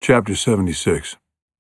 Chapter 76.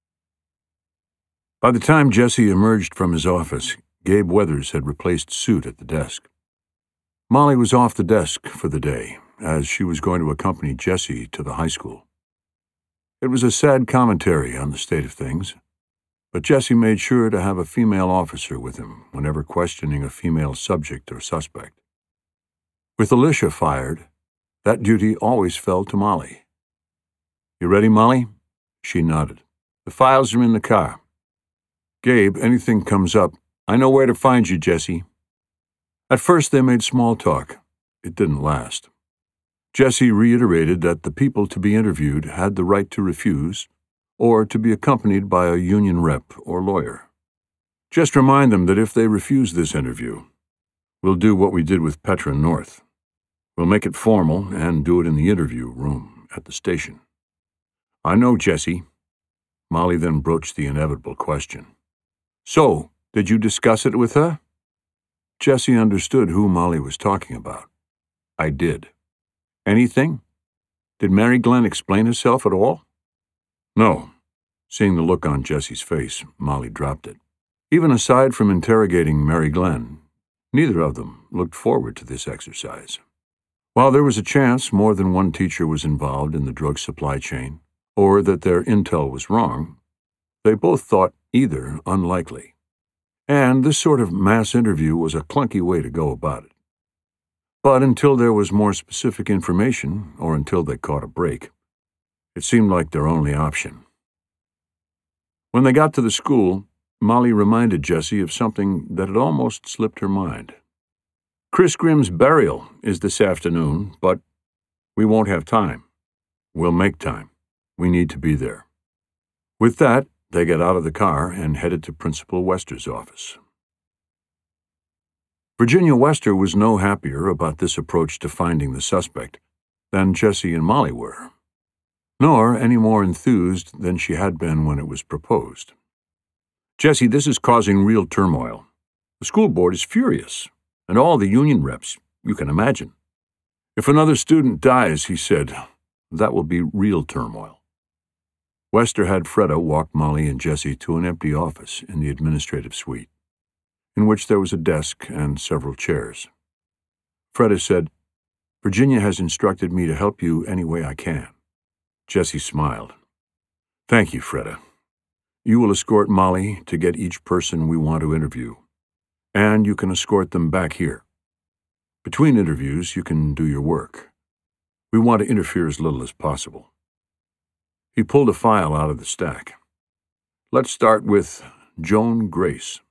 By the time Jesse emerged from his office, Gabe Weathers had replaced Suit at the desk. Molly was off the desk for the day, as she was going to accompany Jesse to the high school. It was a sad commentary on the state of things, but Jesse made sure to have a female officer with him whenever questioning a female subject or suspect. With Alicia fired, that duty always fell to Molly. "You ready, Molly?" She nodded. "The files are in the car." "Gabe, anything comes up, I know where to find you, Jesse." At first they made small talk. It didn't last. Jesse reiterated that the people to be interviewed had the right to refuse or to be accompanied by a union rep or lawyer. "Just remind them that if they refuse this interview, we'll do what we did with Petra North. We'll make it formal and do it in the interview room at the station." "I know, Jesse." Molly then broached the inevitable question. "So, did you discuss it with her?" Jesse understood who Molly was talking about. "I did." "Anything? Did Mary Glenn explain herself at all?" "No." Seeing the look on Jesse's face, Molly dropped it. Even aside from interrogating Mary Glenn, neither of them looked forward to this exercise. While there was a chance more than one teacher was involved in the drug supply chain, or that their intel was wrong, they both thought either unlikely. And this sort of mass interview was a clunky way to go about it. But until there was more specific information, or until they caught a break, it seemed like their only option. When they got to the school, Molly reminded Jesse of something that had almost slipped her mind. "Chris Grimm's burial is this afternoon, but we won't have time." "We'll make time. We need to be there." With that, they got out of the car and headed to Principal Wester's office. Virginia Wester was no happier about this approach to finding the suspect than Jesse and Molly were, nor any more enthused than she had been when it was proposed. "Jesse, this is causing real turmoil. The school board is furious, and all the union reps, you can imagine. If another student dies," he said, "that will be real turmoil." Wester had Freda walk Molly and Jesse to an empty office in the administrative suite, in which there was a desk and several chairs. Freda said, "Virginia has instructed me to help you any way I can." Jesse smiled. "Thank you, Freda. You will escort Molly to get each person we want to interview, and you can escort them back here. Between interviews, you can do your work. We want to interfere as little as possible." He pulled a file out of the stack. "Let's start with Joan Grace."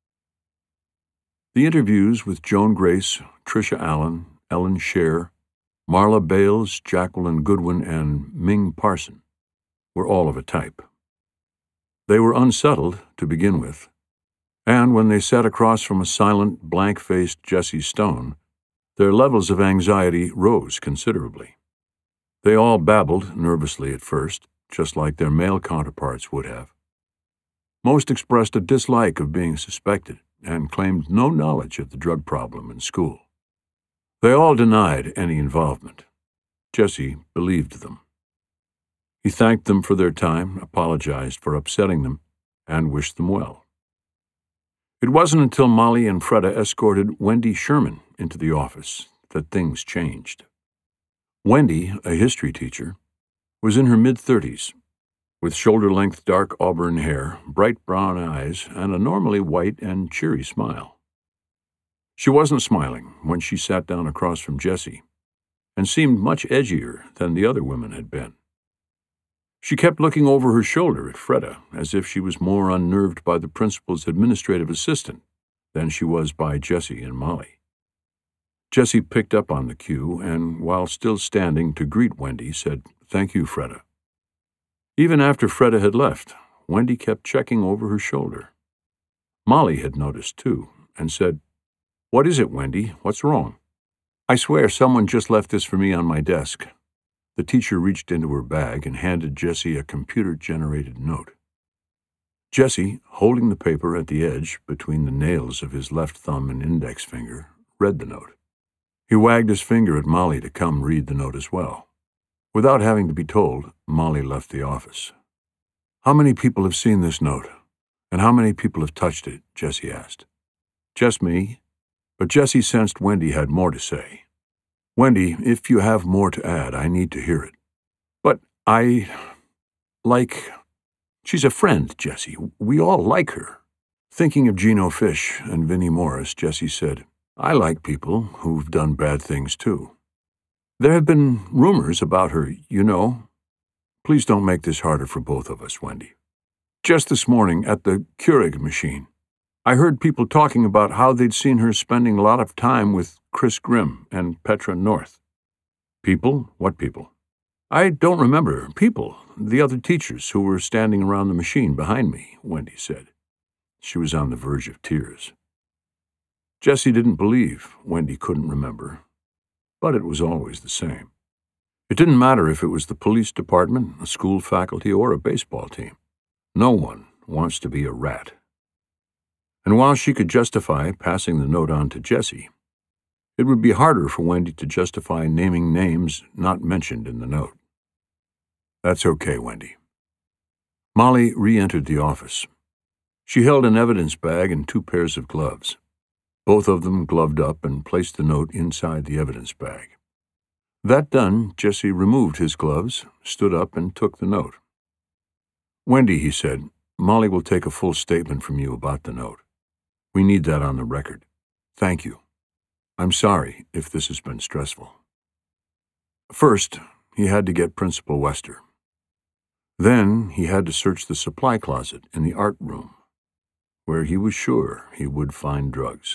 The interviews with Joan Grace, Tricia Allen, Ellen Scher, Marla Bales, Jacqueline Goodwin, and Ming Parson were all of a type. They were unsettled to begin with, and when they sat across from a silent, blank-faced Jesse Stone, their levels of anxiety rose considerably. They all babbled nervously at first, just like their male counterparts would have. Most expressed a dislike of being suspected and claimed no knowledge of the drug problem in school. They all denied any involvement. Jesse believed them. He thanked them for their time, apologized for upsetting them, and wished them well. It wasn't until Molly and Freda escorted Wendy Sherman into the office that things changed. Wendy, a history teacher, was in her mid-30s, with shoulder-length dark auburn hair, bright brown eyes, and a normally white and cheery smile. She wasn't smiling when she sat down across from Jesse, and seemed much edgier than the other women had been. She kept looking over her shoulder at Freda, as if she was more unnerved by the principal's administrative assistant than she was by Jesse and Molly. Jesse picked up on the cue and, while still standing to greet Wendy, said, "Thank you, Freda." Even after Freda had left, Wendy kept checking over her shoulder. Molly had noticed, too, and said, "What is it, Wendy? What's wrong?" "I swear someone just left this for me on my desk." The teacher reached into her bag and handed Jesse a computer-generated note. Jesse, holding the paper at the edge between the nails of his left thumb and index finger, read the note. He wagged his finger at Molly to come read the note as well. Without having to be told, Molly left the office. "How many people have seen this note? And how many people have touched it?" Jessie asked. "Just me." But Jessie sensed Wendy had more to say. "Wendy, if you have more to add, I need to hear it." "But she's a friend, Jessie. We all like her." Thinking of Gino Fish and Vinnie Morris, Jessie said, "I like people who've done bad things too. There have been rumors about her, you know. Please don't make this harder for both of us, Wendy. Just this morning at the Keurig machine, I heard people talking about how they'd seen her spending a lot of time with Chris Grimm and Petra North." "People? What people?" "I don't remember. People. The other teachers who were standing around the machine behind me," Wendy said. She was on the verge of tears. Jessie didn't believe Wendy couldn't remember, but it was always the same. It didn't matter if it was the police department, a school faculty, or a baseball team. No one wants to be a rat. And while she could justify passing the note on to Jessie, it would be harder for Wendy to justify naming names not mentioned in the note. "That's okay, Wendy." Molly re-entered the office. She held an evidence bag and 2 pairs of gloves. Both of them gloved up and placed the note inside the evidence bag. That done, Jessie removed his gloves, stood up, and took the note. "Wendy," he said, "Molly will take a full statement from you about the note. We need that on the record. Thank you. I'm sorry if this has been stressful." First, he had to get Principal Wester. Then he had to search the supply closet in the art room, where he was sure he would find drugs.